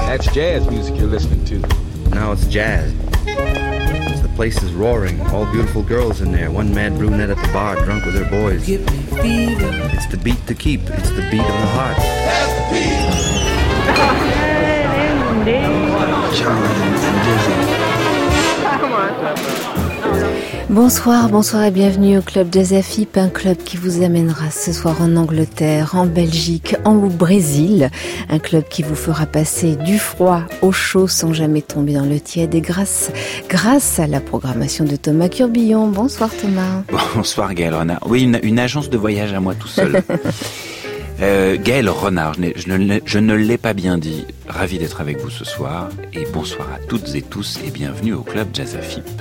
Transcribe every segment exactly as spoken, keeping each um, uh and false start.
That's jazz music you're listening to. No, it's jazz. The place is roaring. All beautiful girls in there. One mad brunette at the bar, drunk with her boys. Give me fever. It's the beat to keep. It's the beat of the heart. That's the beat. Bonsoir, bonsoir et bienvenue au Club Jazz F I P, un club qui vous amènera ce soir en Angleterre, en Belgique, en au Brésil. Un club qui vous fera passer du froid au chaud sans jamais tomber dans le tiède et grâce, grâce à la programmation de Thomas Curbillon. Bonsoir Thomas. Bonsoir Gaël Renard. Oui, une, une agence de voyage à moi tout seul. euh, Gaël Renard, je, je, ne, je ne l'ai pas bien dit. Ravi d'être avec vous ce soir et bonsoir à toutes et tous et bienvenue au Club Jazz F I P.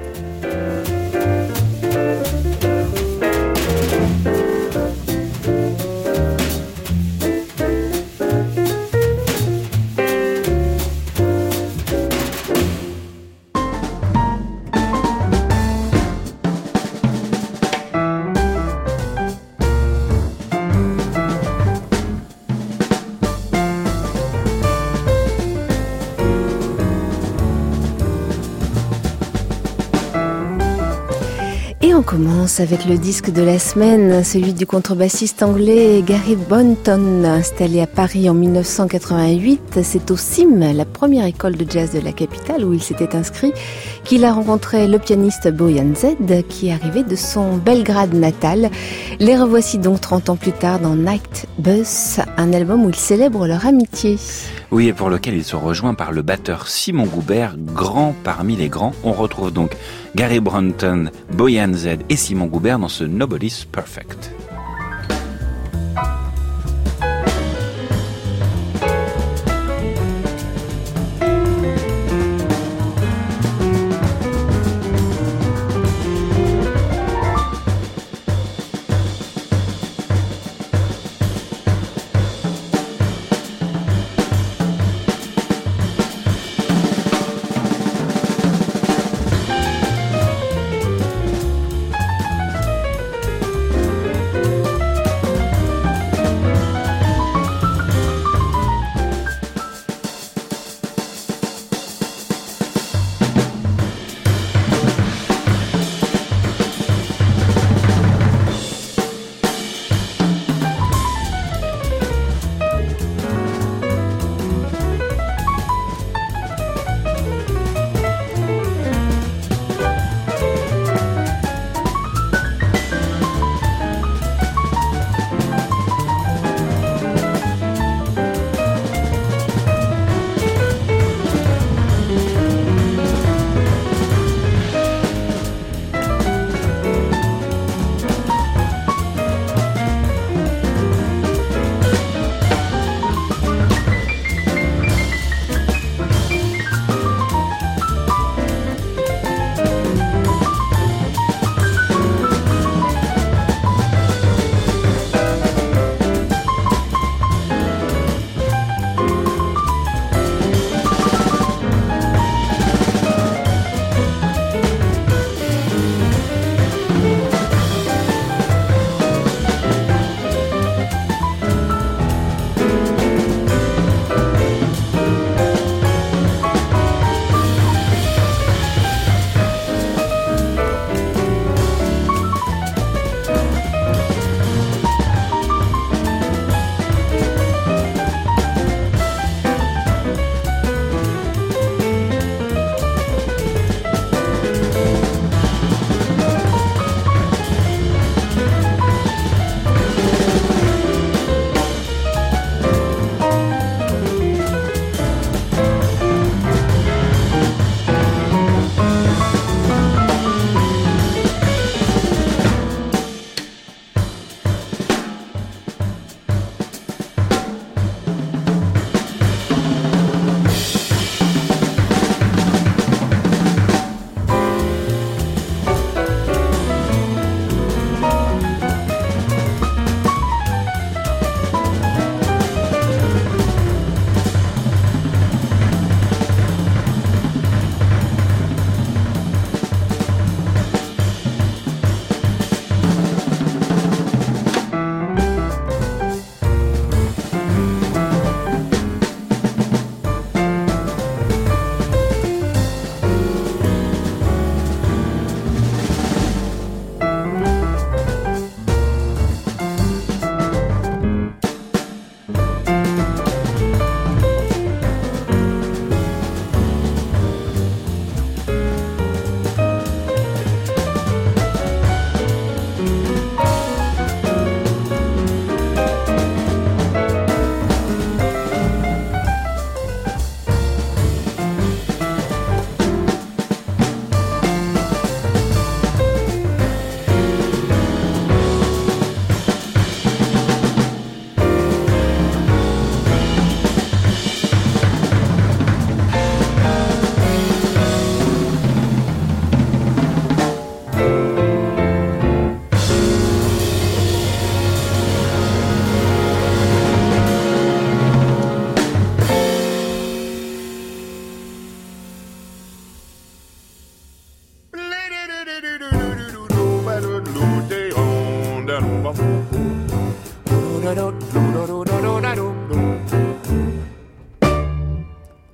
On commence avec le disque de la semaine, celui du contrebassiste anglais Gary Bonton, installé à Paris en dix-neuf cent quatre-vingt-huit. C'est au C I M, la première école de jazz de la capitale où il s'était inscrit, qu'il a rencontré le pianiste Boyan Z, qui arrivait de son Belgrade natal. Les revoici donc trente ans plus tard dans Night Bus, un album où ils célèbrent leur amitié. Oui, et pour lequel ils sont rejoints par le batteur Simon Goubert, grand parmi les grands. On retrouve donc Gary Bonton, Boyan Z et Simon Goubert dans ce Nobody's Perfect.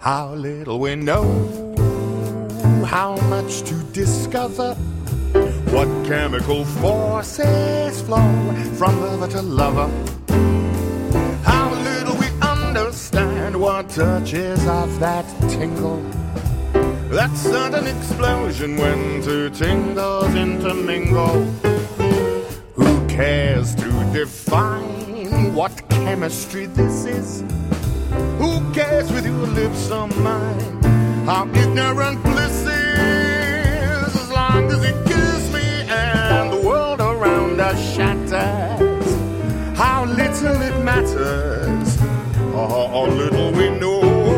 How little we know, how much to discover. What chemical forces flow from lover to lover. How little we understand what touches of that tingle. That sudden explosion when two tingles intermingle. Who cares to define what chemistry this is? Who cares with your lips or mine? How ignorant bliss is, as long as it gives me and the world around us shatters. How little it matters, how little we know.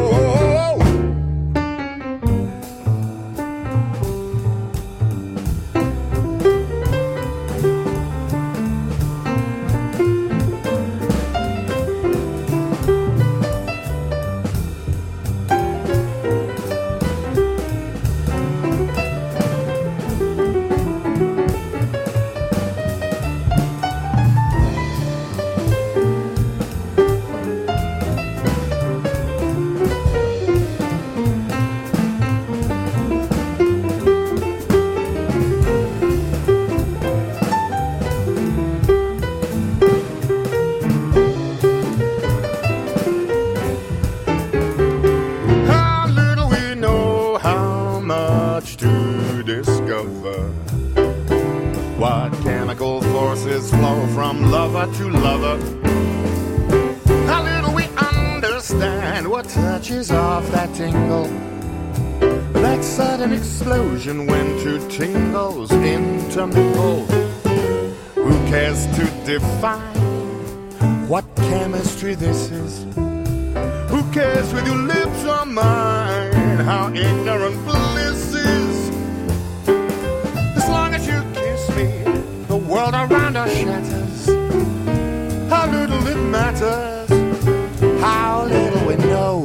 What chemical forces flow from lover to lover. How little we understand what touches off that tingle. That sudden explosion when two tingles intermingle. Who cares to define what chemistry this is? Who cares with your lips or mine how ignorant bliss is? As long as you kiss me, the world around us shatters. How little it matters, how little we know.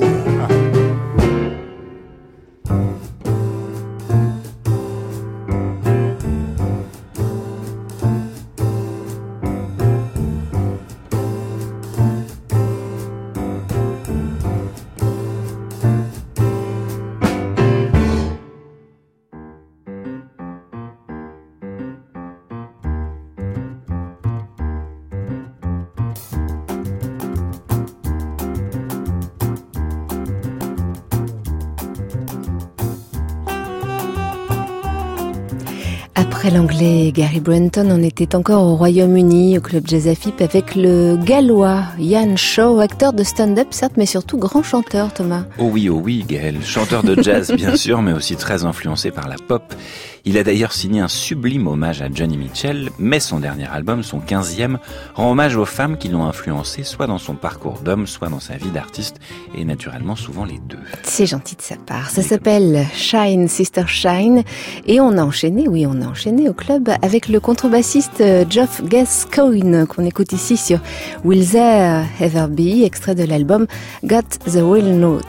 Après l'anglais Gary Brunton, on était encore au Royaume-Uni, au club Jazz Afip, avec le gallois Ian Shaw, acteur de stand-up certes, mais surtout grand chanteur, Thomas. Oh oui, oh oui, Gaël. Chanteur de jazz, bien sûr, mais aussi très influencé par la pop. Il a d'ailleurs signé un sublime hommage à Joni Mitchell, mais son dernier album, son quinzième, rend hommage aux femmes qui l'ont influencé, soit dans son parcours d'homme, soit dans sa vie d'artiste, et naturellement souvent les deux. C'est gentil de sa part. Ça s'appelle Shine, Sister Shine, et on a enchaîné, oui, on a enchaîné au club avec le contrebassiste Geoff Gascoigne, qu'on écoute ici sur Will There Ever Be, extrait de l'album Got the Real Note.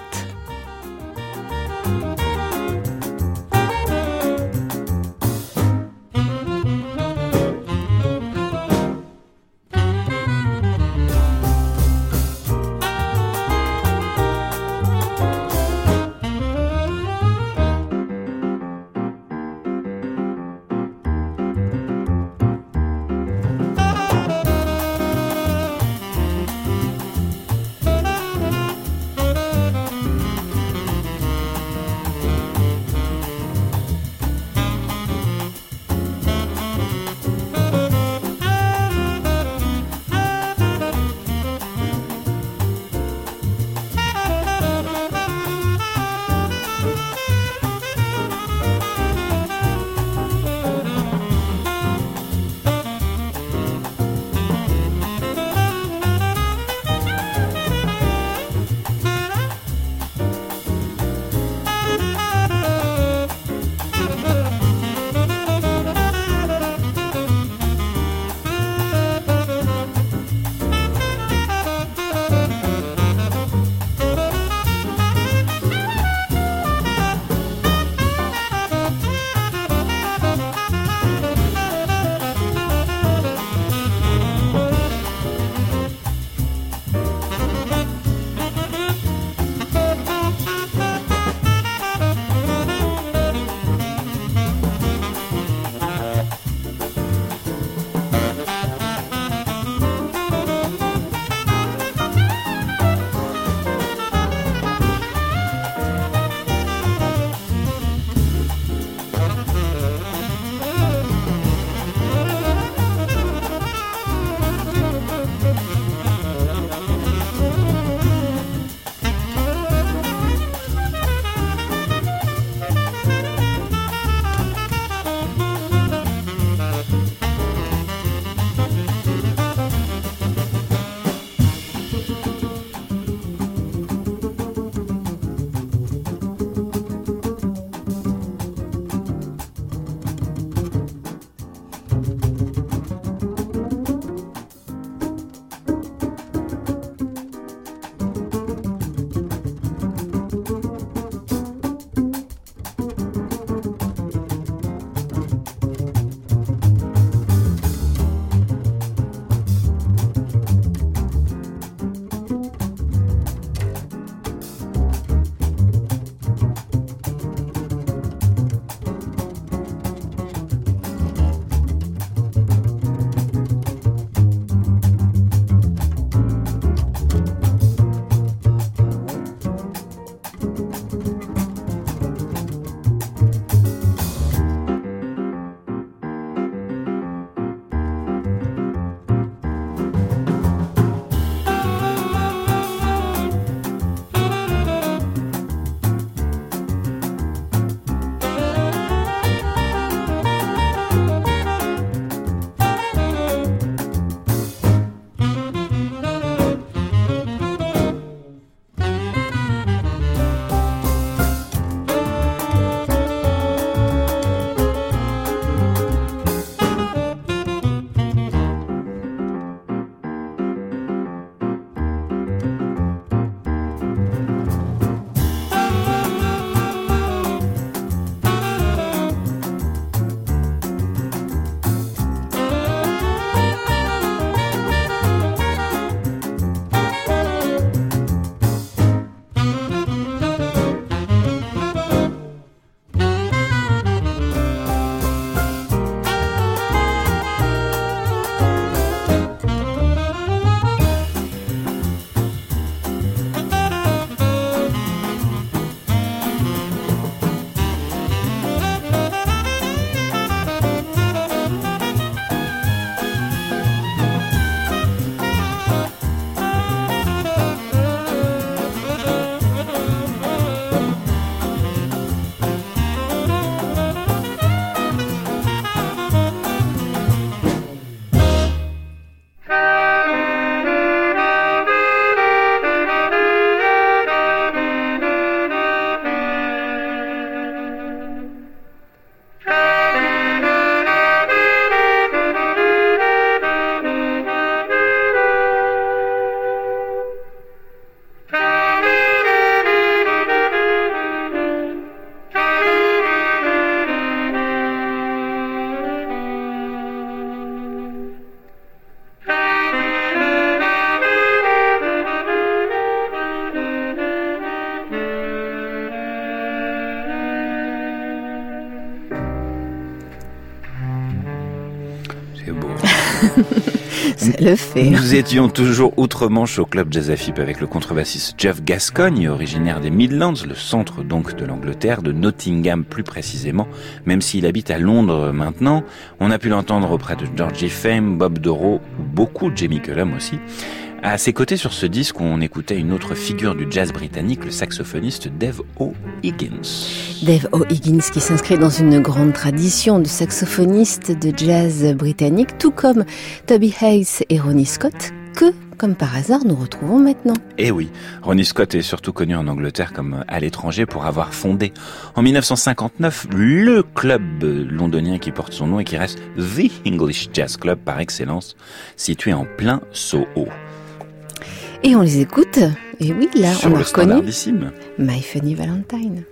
beau. Ça le fait. Nous étions toujours outre-Manche au club Jazz Afip avec le contrebassiste Jeff Gascogne, originaire des Midlands, le centre donc de l'Angleterre, de Nottingham plus précisément, même s'il habite à Londres maintenant. On a pu l'entendre auprès de Georgie Fame, Bob Dorough, ou beaucoup de Jamie Cullum aussi. À ses côtés sur ce disque, on écoutait une autre figure du jazz britannique, le saxophoniste Dave O'Higgins. Dave O'Higgins qui s'inscrit dans une grande tradition de saxophonistes de jazz britannique, tout comme Toby Hayes et Ronnie Scott, que, comme par hasard, nous retrouvons maintenant. Eh oui, Ronnie Scott est surtout connu en Angleterre comme à l'étranger pour avoir fondé en dix-neuf cent cinquante-neuf le club londonien qui porte son nom et qui reste The English Jazz Club par excellence, situé en plein Soho. Et on les écoute, et oui, là, Sur on a le reconnu standardissime. My Funny Valentine.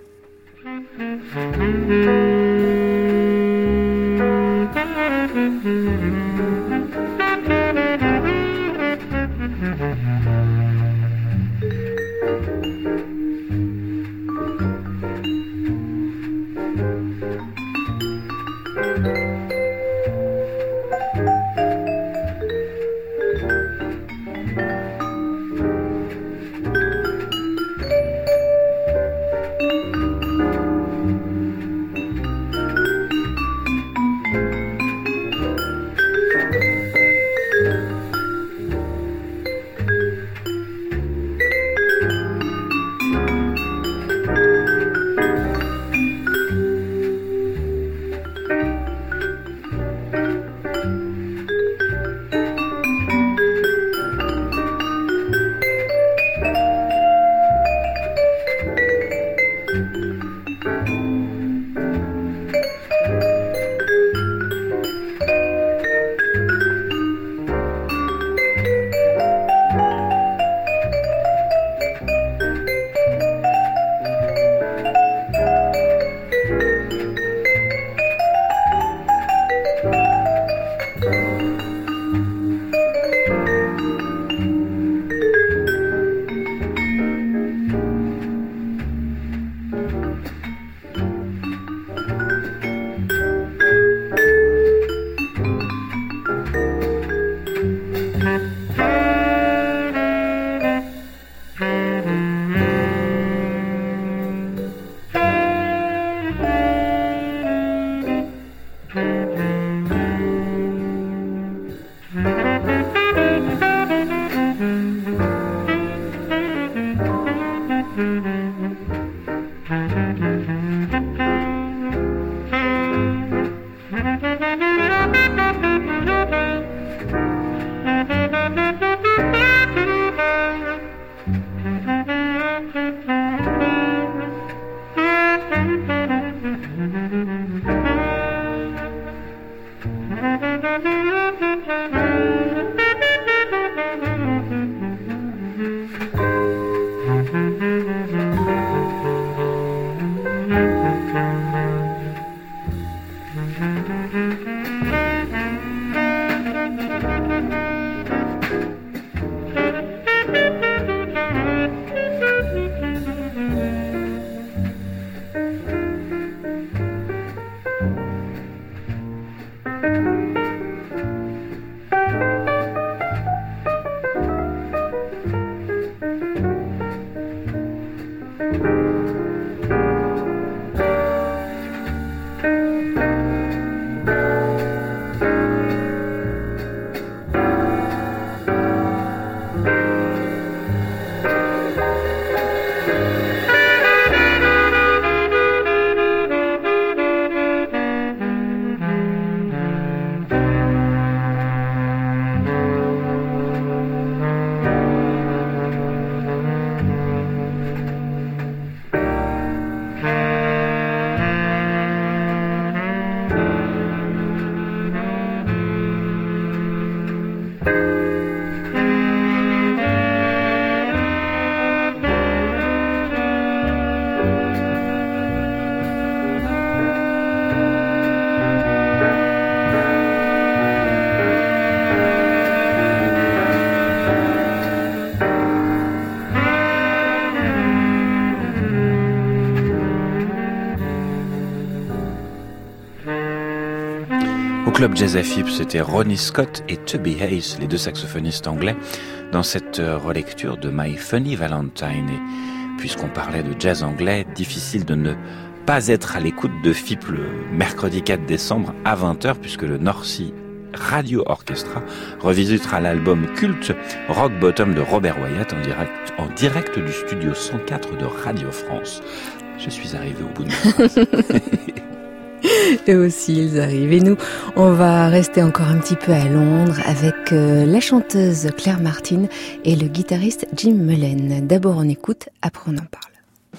Club Jazz à Fips, c'était Ronnie Scott et Tubby Hayes, les deux saxophonistes anglais, dans cette relecture de My Funny Valentine. Et puisqu'on parlait de jazz anglais, difficile de ne pas être à l'écoute de F I P le mercredi quatre décembre à vingt heures, puisque le North Sea Radio Orchestra revisitera l'album culte Rock Bottom de Robert Wyatt en direct, en direct du studio cent quatre de Radio France. Je suis arrivé au bout de ma phrase. Eux aussi, ils arrivent. Et nous, on va rester encore un petit peu à Londres avec euh, la chanteuse Claire Martin et le guitariste Jim Mullen. D'abord on écoute, après on en parle.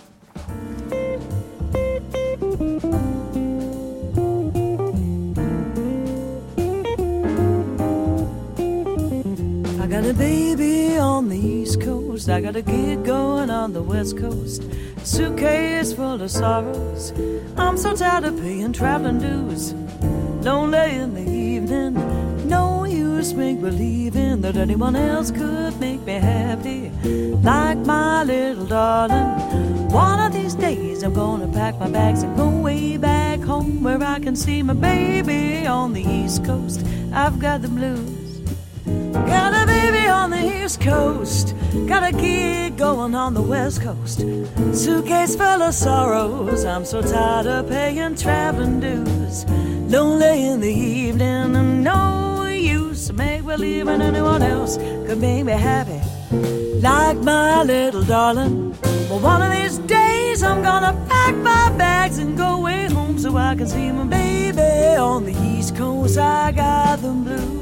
I got a baby on the East Coast, I got a gig going on the West Coast, a suitcase full of sorrows, I'm so tired of paying traveling dues, lonely in the evening, no use make-believing that anyone else could make me happy, like my little darling. One of these days I'm gonna pack my bags and go way back home where I can see my baby on the East Coast. I've got the blues. Got a baby on the East Coast, got a gig going on the West Coast, suitcase full of sorrows, I'm so tired of paying traveling dues, lonely in the evening and no use to make believing anyone else could make me happy, like my little darling. Well, one of these days I'm gonna pack my bags and go way home so I can see my baby on the East Coast. I got the blues.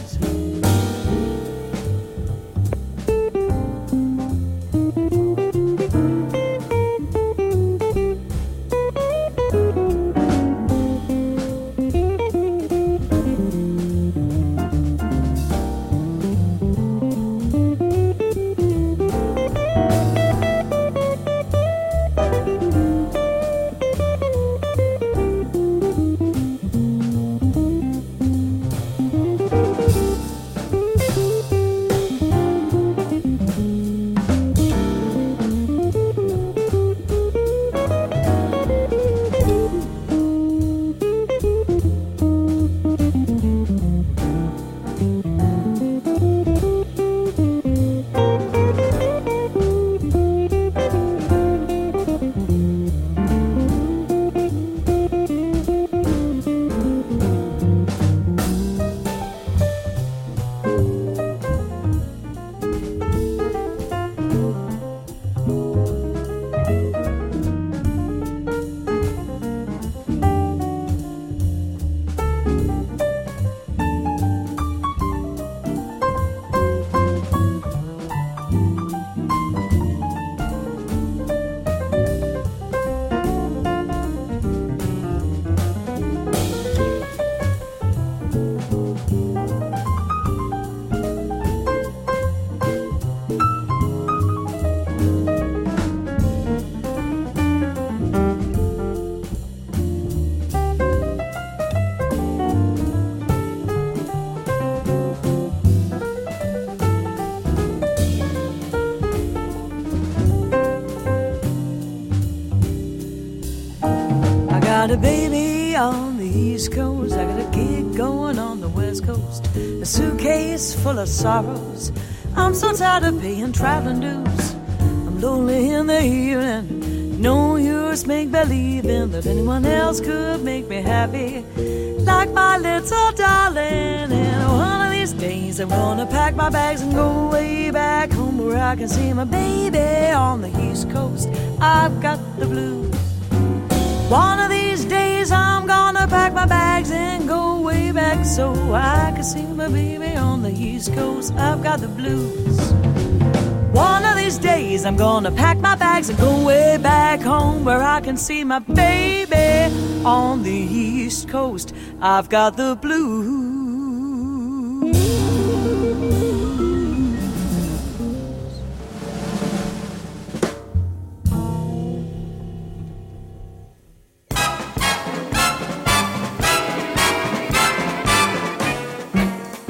Got a baby on the East Coast, I got a gig going on the West Coast, a suitcase full of sorrows, I'm so tired of paying traveling dues, I'm lonely in the evening, no use make believing that anyone else could make me happy, like my little darling. And one of these days I'm gonna pack my bags and go way back home where I can see my baby on the East Coast. I've got the blues. One of these days I'm gonna pack my bags and go way back so I can see my baby on the East Coast. I've got the blues. One of these days I'm gonna pack my bags and go way back home where I can see my baby on the East Coast. I've got the blues.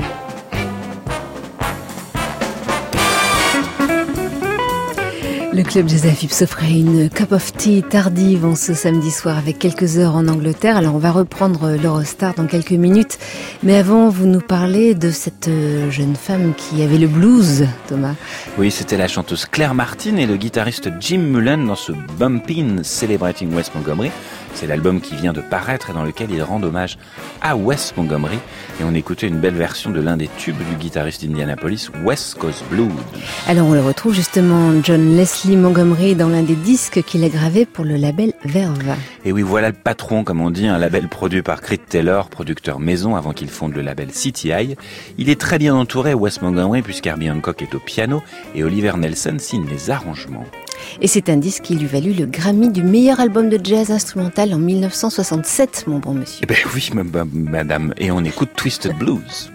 Le Club Jazz F I P s'offrait une cup of tea tardive en ce samedi soir avec quelques heures en Angleterre. Alors on va reprendre l'Eurostar dans quelques minutes. Mais avant, vous nous parlez de cette jeune femme qui avait le blues, Thomas. Oui, c'était la chanteuse Claire Martin et le guitariste Jim Mullen dans ce Bumpin' Celebrating Wes Montgomery. C'est l'album qui vient de paraître et dans lequel il rend hommage à Wes Montgomery. Et on écoutait une belle version de l'un des tubes du guitariste d'Indianapolis, West Coast Blues. Alors on le retrouve justement, John Leslie Montgomery, dans l'un des disques qu'il a gravé pour le label Verve. Et oui, voilà le patron, comme on dit, un label produit par Creed Taylor, producteur maison avant qu'il fonde le label C T I. Il est très bien entouré, Wes Montgomery, puisqu'Herbie Hancock est au piano et Oliver Nelson signe les arrangements. Et c'est un disque qui lui valut le Grammy du meilleur album de jazz instrumental en mille neuf cent soixante-sept, mon bon monsieur. Eh ben oui, madame. Et on écoute Twisted Blues.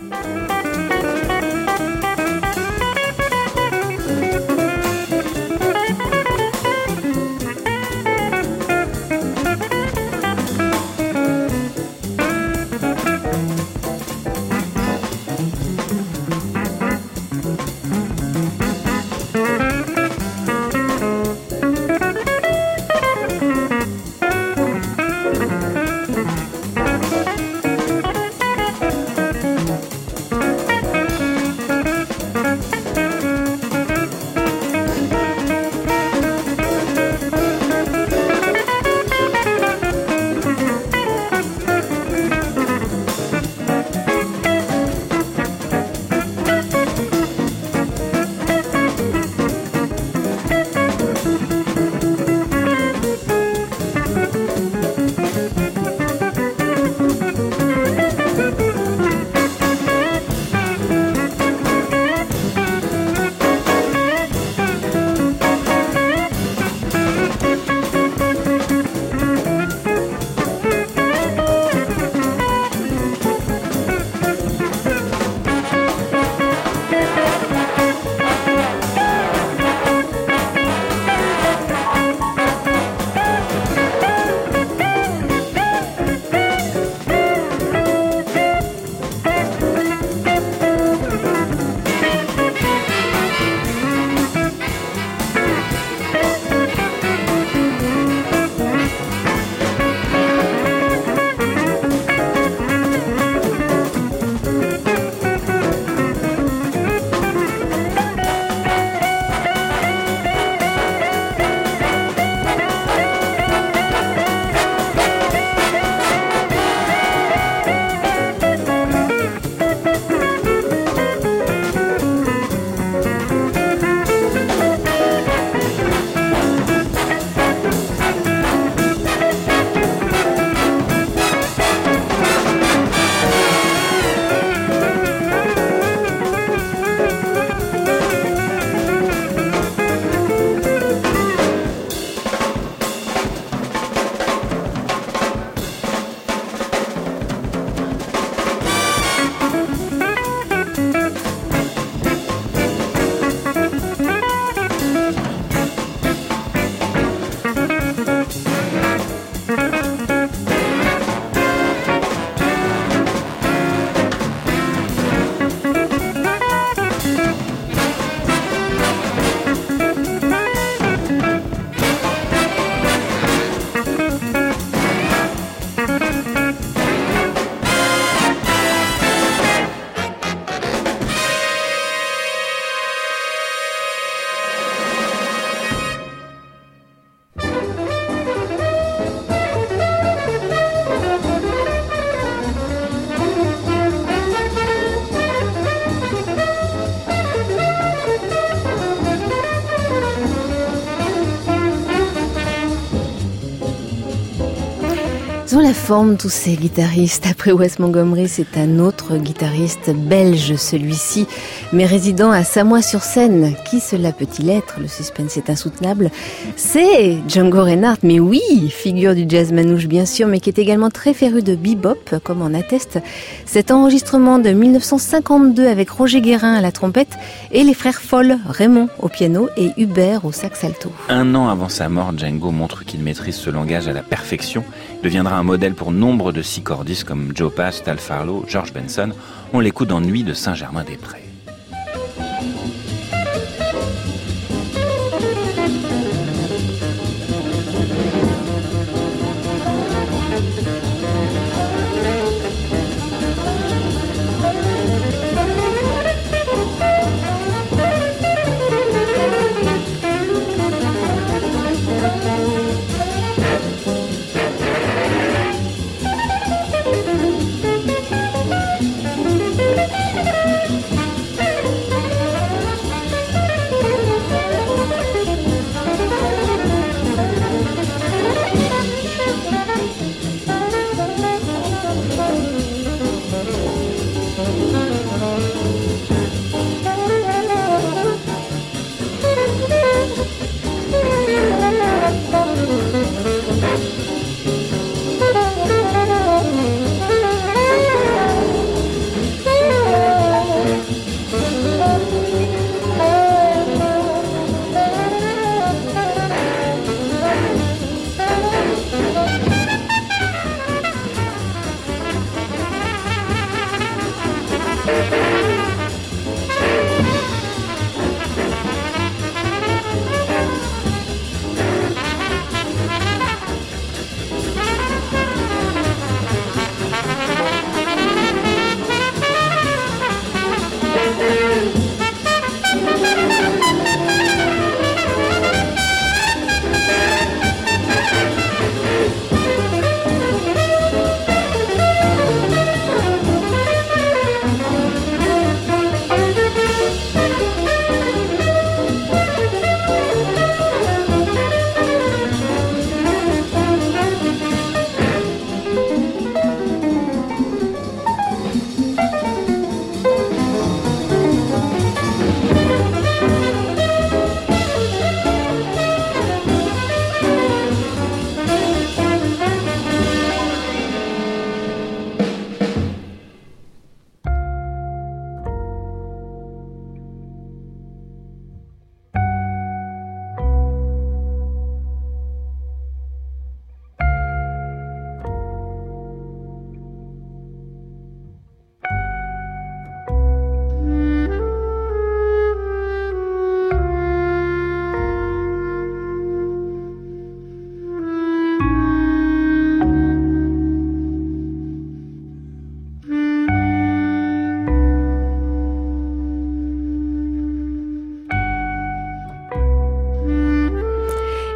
Ils ont la forme, tous ces guitaristes. Après Wes Montgomery, c'est un autre guitariste belge, celui-ci, mais résidant à Samois-sur-Seine. Qui cela peut-il être? Le suspense est insoutenable. C'est Django Reinhardt, mais oui, figure du jazz manouche bien sûr, mais qui est également très féru de bebop, comme en atteste cet enregistrement de mille neuf cent cinquante-deux avec Roger Guérin à la trompette et les frères Foll, Raymond au piano et Hubert au sax alto. Un an avant sa mort, Django montre qu'il maîtrise ce langage à la perfection. Il deviendra un modèle pour nombre de six-cordistes comme Joe Pass, Tal Farlow, George Benson. On l'écoute dans Nuit de Saint-Germain-des-Prés.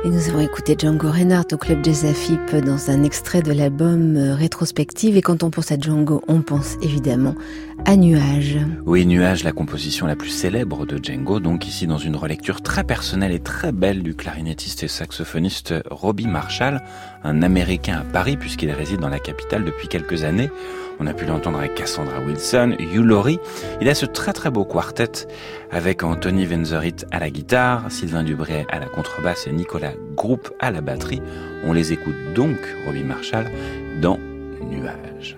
Et nous avons écouté Django Reinhardt au Club Jazz Afip dans un extrait de l'album Rétrospective. Et quand on pense à Django, on pense évidemment à Nuages. Oui, Nuages, la composition la plus célèbre de Django, donc ici dans une relecture très personnelle et très belle du clarinettiste et saxophoniste Robbie Marshall, un Américain à Paris puisqu'il réside dans la capitale depuis quelques années. On a pu l'entendre avec Cassandra Wilson, Hugh Laurie. Il a ce très très beau quartet avec Anthony Venzerit à la guitare, Sylvain Dubré à la contrebasse et Nicolas Groupe à la batterie. On les écoute donc, Robbie Marshall, dans Nuages.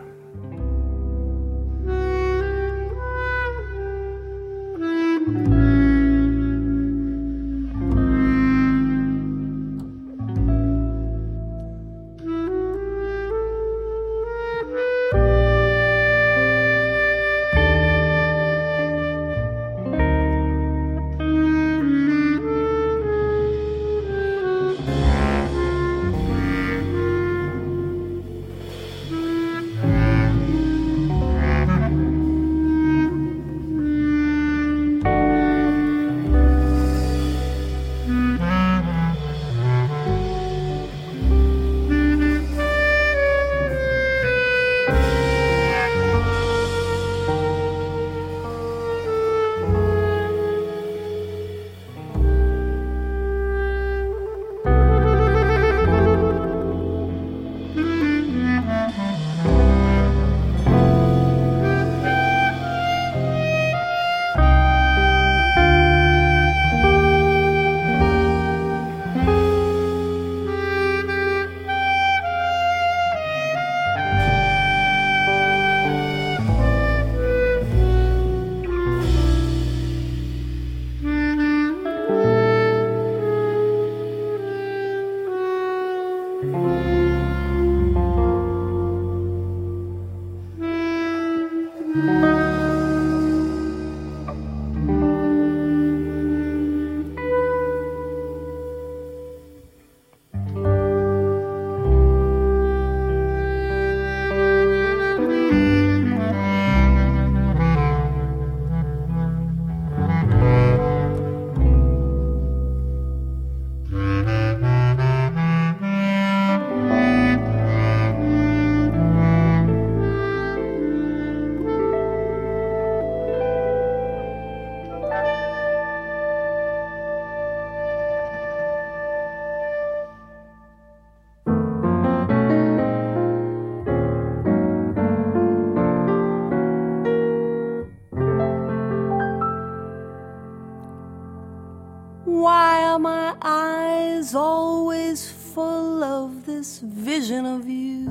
Why are my eyes always full of this vision of you?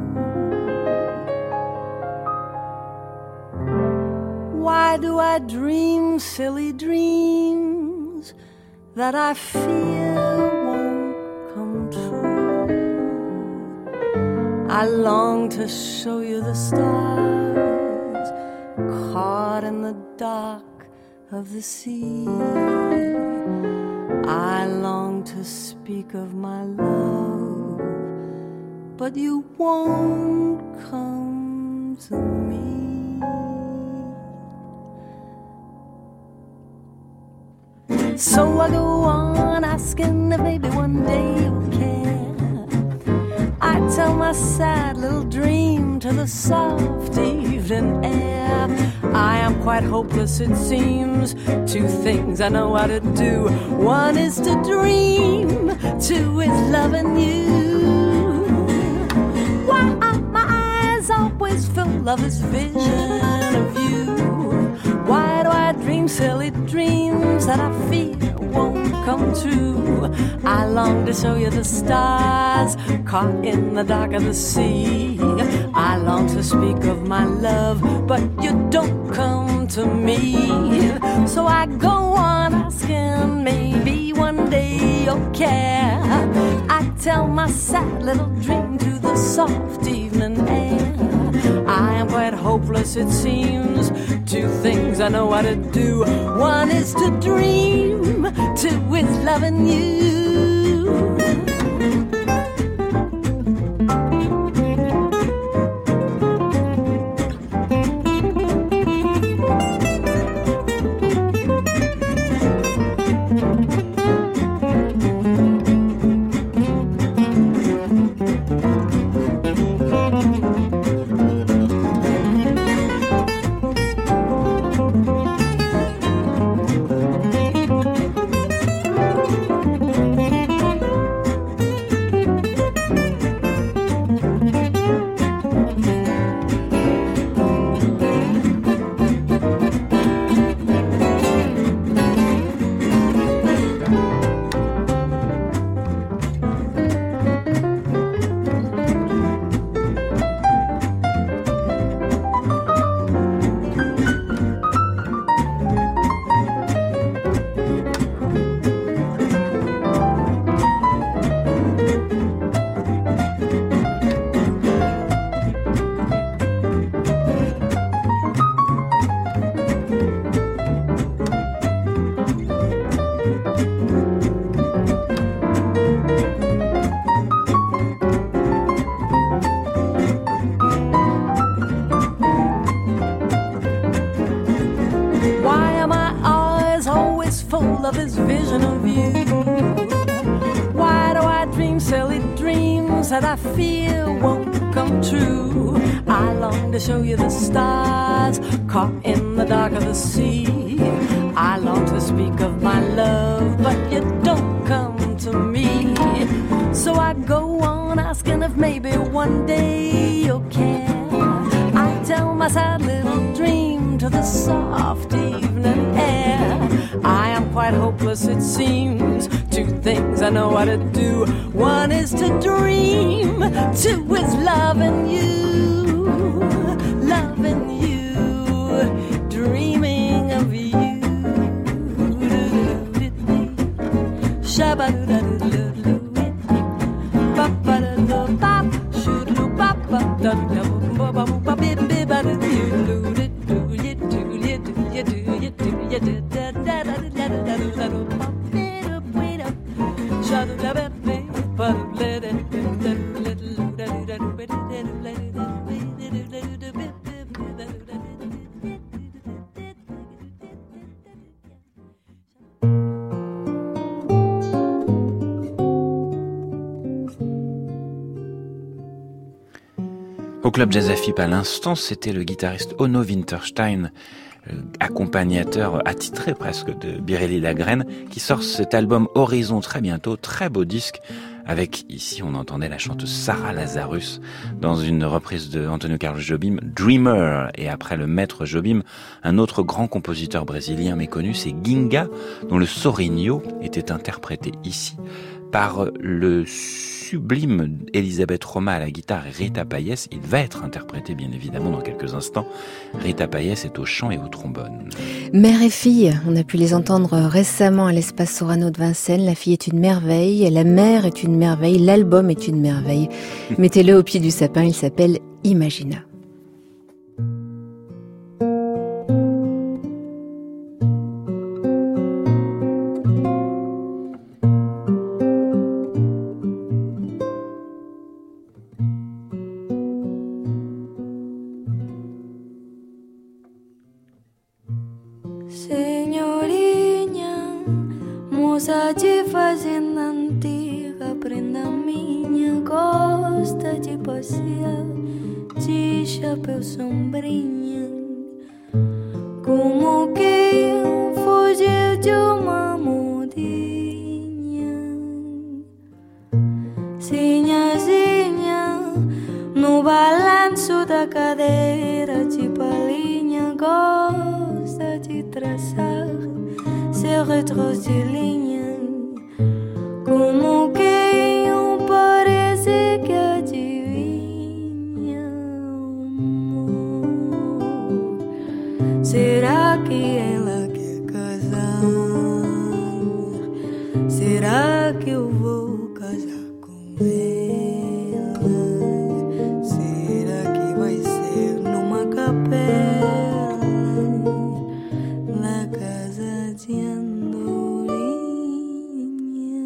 Why do I dream silly dreams that I fear won't come true? I long to show you the stars caught in the dark of the sea. I long to speak of my love, but you won't come to me. So I go on asking if maybe one day you'll care. I tell my sad little dream to the soft evening air. I am quite hopeless, it seems. Two things I know how to do. One is to dream, two is loving you. Why are my eyes always full of this vision of you? Why do I dream silly dreams that I fear won't come true? I long to show you the stars caught in the dark of the sea. I long to speak of my love, but you don't come to me. So I go on asking, maybe one day you'll care. I tell my sad little dream to the soft evening air. I am quite hopeless, it seems. Two things I know how to do. One is to dream, two is loving you. dreams that I fear won't come true. I long to show you the stars caught in the dark of the sea. I long to speak of my love, but you don't come to me. So I go on asking if maybe one day you'll care. I tell my sad little dream to the soft evening air. I am quite hopeless, it seems. Two things I know how to do. One is to dream. Two is loving you. Loving you. Dreaming of you. Shabba-doo-da-doo-doo-doo. Ba-ba-da-doo-bop. Au Club Jazz Afip, à l'instant, c'était le guitariste Onno Winterstein, accompagnateur attitré presque de Biréli Lagrène, qui sort cet album Horizon très bientôt, très beau disque, avec, ici on entendait la chanteuse Sarah Lazarus dans une reprise de Antonio Carlos Jobim, Dreamer, et après le maître Jobim, un autre grand compositeur brésilien méconnu, c'est Ginga, dont le Sorinho était interprété ici par le sublime Elisabeth Roma à la guitare et Rita Payés. Il va être interprété bien évidemment dans quelques instants. Rita Payés est au chant et au trombone. Mère et fille, on a pu les entendre récemment à l'Espace Sorano de Vincennes. La fille est une merveille, la mère est une merveille, l'album est une merveille. Mettez-le au pied du sapin, il s'appelle Imagina. Moça de fazenda antiga, prenda minha, gosta de passear de chapéu sombrinha, como quem fugiu de uma mudinha. Sinhazinha, no balanço da cadeira de palhinha, gosta de traçar seu retroço de linha, como quem parece que adivinha amor. Será que ela quer casar? Será que eu vou casar com ela? Será que vai ser numa capela, na casa de Andorinha?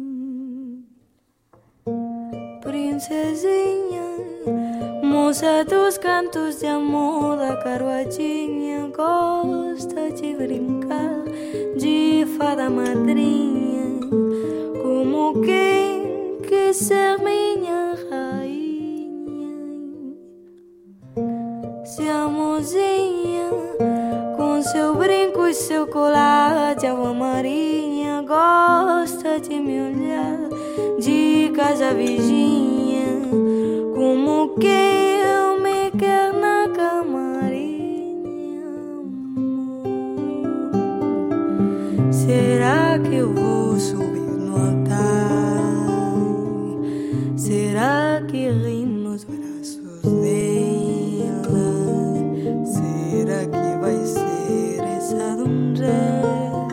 Princesinha, moça dos cantos de amor da carruadinha, gosta de brincar de fada madrinha, como quem quer ser minha rainha. Se a mozinha, com seu brinco e seu colar de água marinha, gosta de me olhar de casa vizinha, como quem eu me quer na camarinha, amor. Será que eu vou subir no altar? Será que ri nos braços dela? Será que vai ser essa donzela,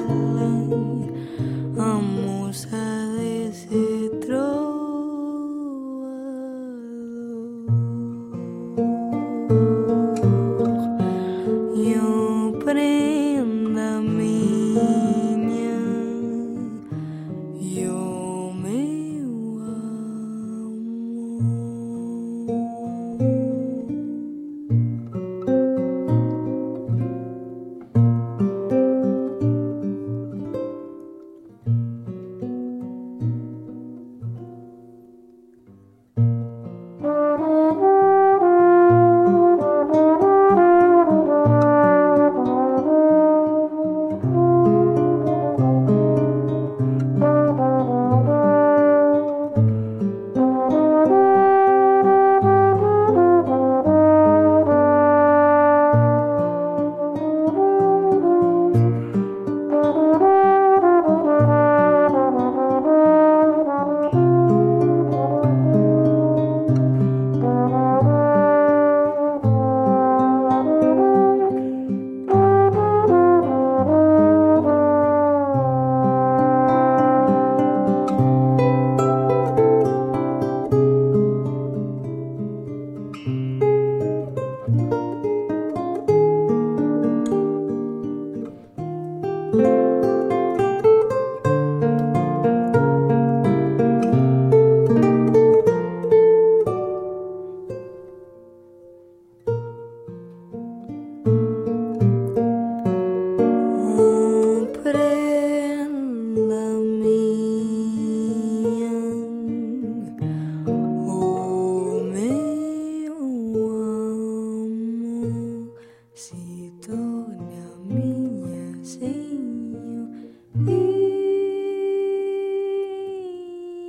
a moça desse trono? Meu amor.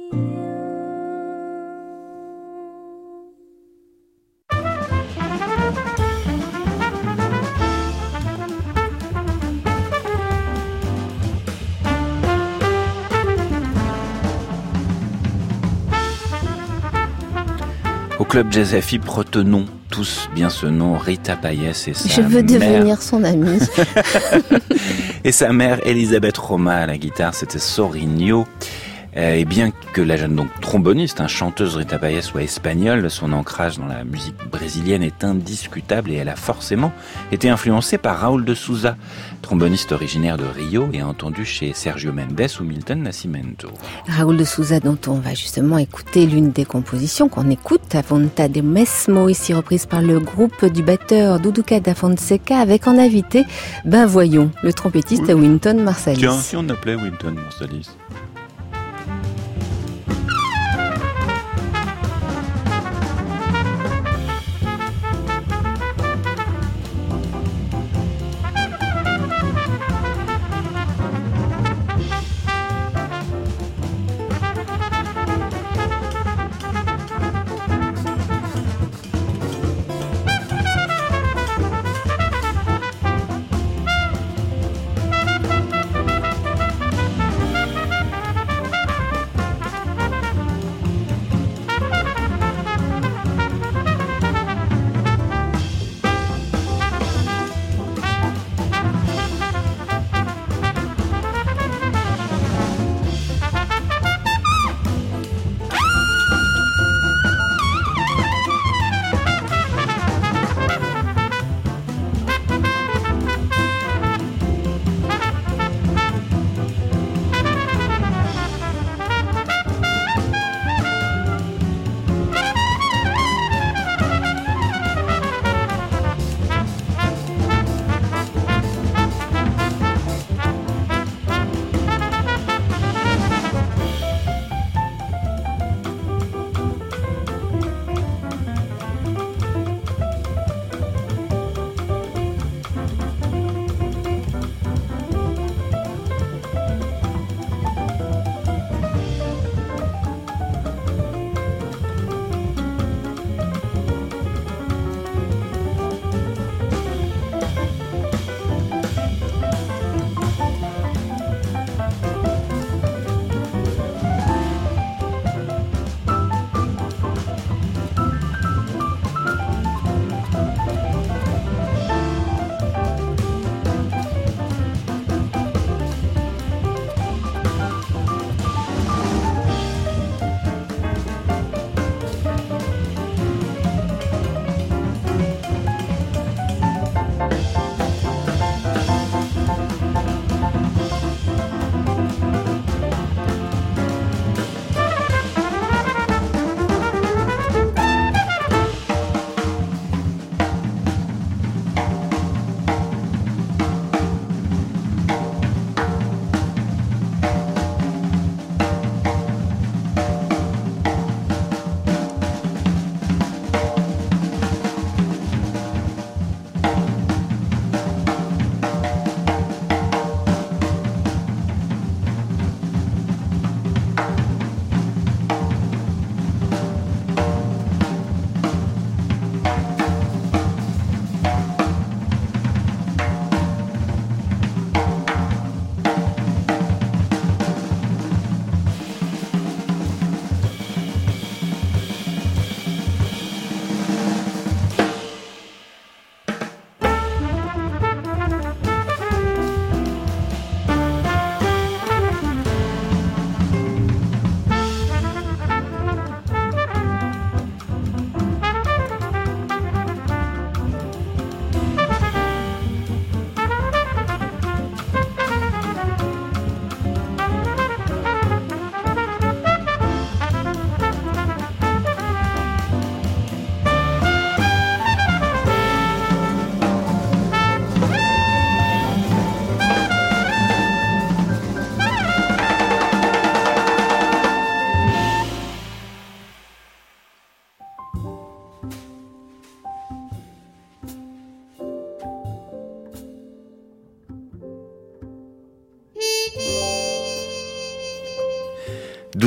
Au Club Jazz F I, retenons tous bien ce nom, Rita Payés et sa Je veux mère... devenir son amie. et sa mère, Elisabeth Roma, à la guitare, c'était Sorinho. Et bien que la jeune donc tromboniste, hein, chanteuse Rita Payés soit espagnole, son ancrage dans la musique brésilienne est indiscutable et elle a forcément été influencée par Raúl de Souza, tromboniste originaire de Rio et entendu chez Sergio Mendes ou Milton Nascimento. Raúl de Souza, dont on va justement écouter l'une des compositions qu'on écoute, A Vontade Mesmo, ici reprise par le groupe du batteur Duduca da Fonseca, avec en invité, ben voyons, le trompettiste oui. Wynton Marsalis. Tiens, si on appelait Wynton Marsalis.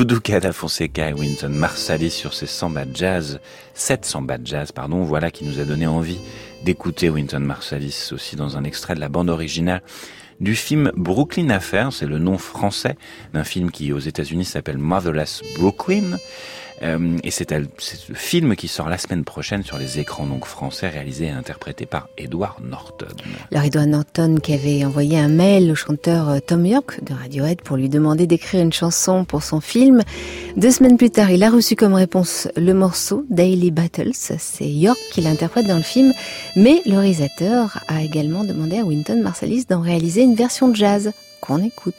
Doudou Cada Fonseca et Wynton Marsalis sur ses samba jazz, sept samba jazz, pardon, voilà qui nous a donné envie d'écouter Wynton Marsalis aussi dans un extrait de la bande originale du film Brooklyn Affair, c'est le nom français d'un film qui aux États-Unis s'appelle Motherless Brooklyn. Euh, et c'est, c'est le film qui sort la semaine prochaine sur les écrans donc français, réalisé et interprété par Edward Norton. Alors Edward Norton qui avait envoyé un mail au chanteur Tom York de Radiohead pour lui demander d'écrire une chanson pour son film. Deux semaines plus tard, il a reçu comme réponse le morceau Daily Battles. C'est York qui l'interprète dans le film, mais le réalisateur a également demandé à Wynton Marsalis d'en réaliser une version jazz qu'on écoute.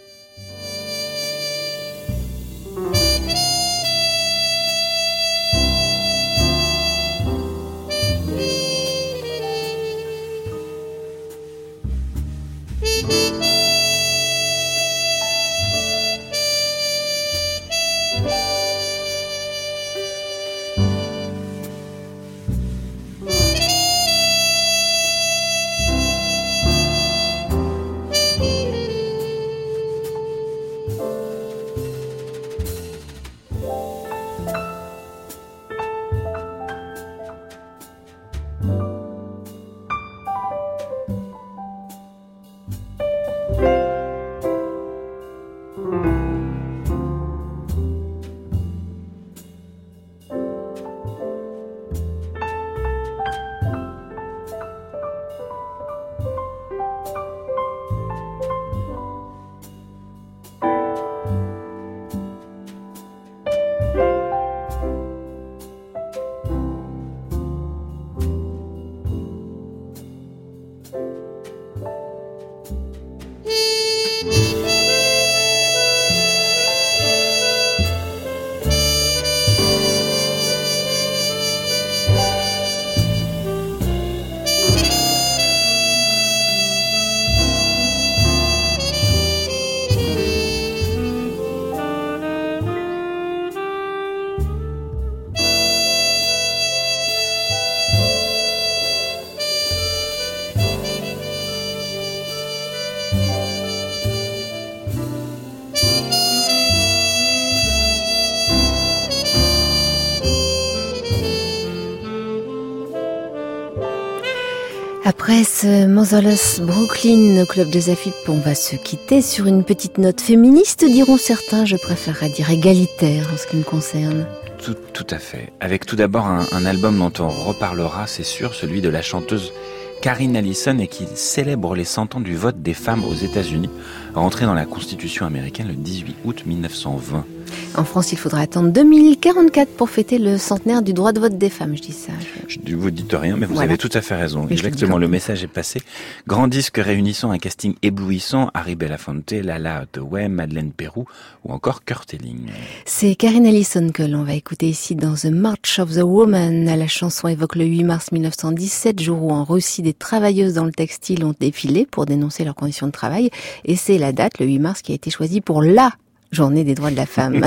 Après ce Motherless Brooklyn au Club des Afip, on va se quitter sur une petite note féministe, diront certains, je préférerais dire égalitaire en ce qui me concerne. Tout, tout à fait. Avec tout d'abord un, un album dont on reparlera, c'est sûr, celui de la chanteuse Karine Allison et qui célèbre les cent ans du vote des femmes aux États-Unis, rentré dans la Constitution américaine le dix-huit août mille neuf cent vingt. En France, il faudra attendre deux mille quarante-quatre pour fêter le centenaire du droit de vote des femmes, je dis ça. Je, je vous dites rien, mais vous voilà. avez tout à fait raison. Mais exactement, le message est passé. Grand disque réunissant un casting éblouissant, Harry Belafonte, Lala Hathaway, Madeleine Peyroux ou encore Kurt Elling. C'est Karine Allison que l'on va écouter ici dans The March of the Woman. La chanson évoque le huit mars mille neuf cent dix-sept, jour où en Russie des travailleuses dans le textile ont défilé pour dénoncer leurs conditions de travail. Et c'est la date, le huit mars, qui a été choisie pour la Journée des droits de la femme.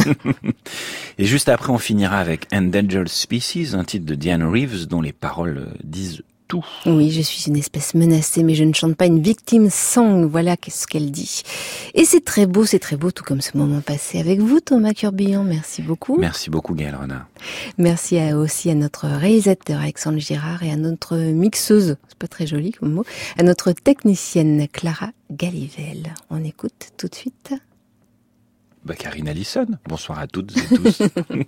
Et juste après, on finira avec Endangered Species, un titre de Diane Reeves dont les paroles disent tout. Oui, je suis une espèce menacée, mais je ne chante pas une victime song. Voilà ce qu'elle dit. Et c'est très beau, c'est très beau, tout comme ce moment passé avec vous, Thomas Curbillon. Merci beaucoup. Merci beaucoup, Gaëlle Renard. Merci à, aussi à notre réalisateur Alexandre Girard et à notre mixeuse, c'est pas très joli comme mot, à notre technicienne Clara Galivelle. On écoute tout de suite. Bah, Karine Allison. Bonsoir à toutes et tous.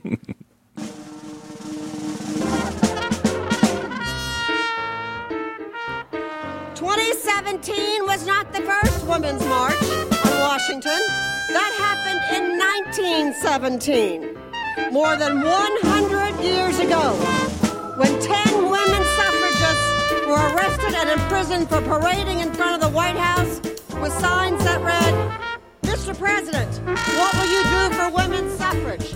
twenty seventeen was not the first Women's March on Washington. That happened in nineteen seventeen, more than one hundred years ago, when ten women suffragists were arrested and imprisoned for parading in front of the White House with signs that read, Mister President, what will you do for women's suffrage?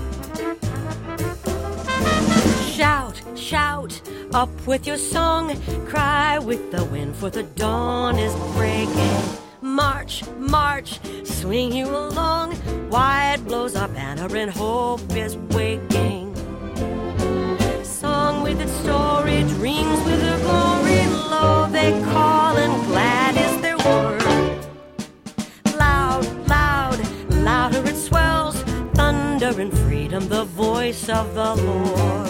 Shout, shout, up with your song, cry with the wind, for the dawn is breaking. March, march, swing you along, why it blows our banner and hope is waking. Song with its story, dreams with their glory, low they call and glad is their word. Loud, loud, louder it swells, thunder freedom, the voice of the Lord.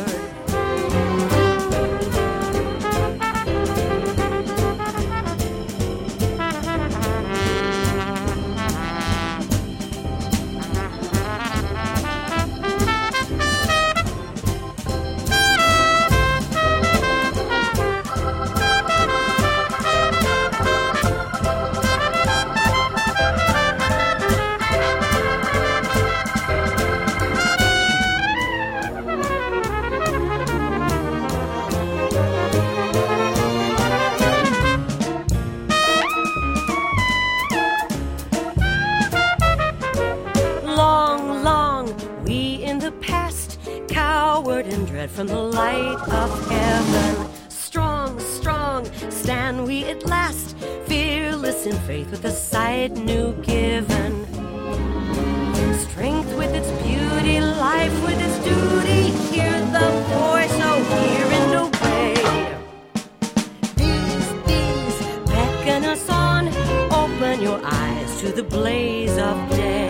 From the light of heaven, strong, strong, stand we at last, fearless in faith with a sight new given. Strength with its beauty, life with its duty, hear the voice, oh hear and obey. These, these beckon us on, open your eyes to the blaze of day.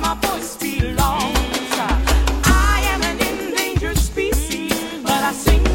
I sing